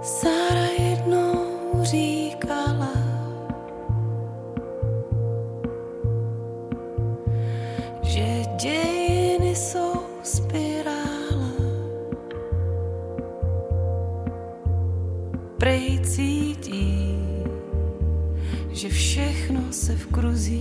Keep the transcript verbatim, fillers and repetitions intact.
Sára jednou říkala, že dějiny jsou spirála. Prej cítí, že všechno se v kruzích